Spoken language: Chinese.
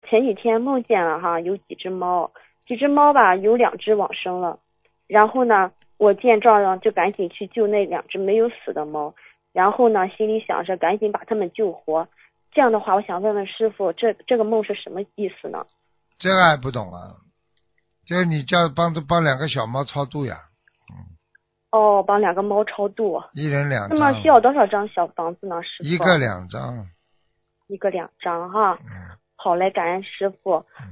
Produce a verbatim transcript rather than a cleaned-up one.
前几天梦见了哈，有几只猫，几只猫吧，有两只往生了。然后呢，我见状了就赶紧去救那两只没有死的猫。然后呢，心里想着赶紧把它们救活。这样的话，我想问问师傅，这这个梦是什么意思呢？ 这个还不懂啊？就是你叫帮帮两个小猫超度呀。 哦，帮两个猫超度。 一人两张。 那么需要多少张小房子呢，师傅？ 一个两张。 一个两张哈。 嗯。 好嘞，感恩师傅。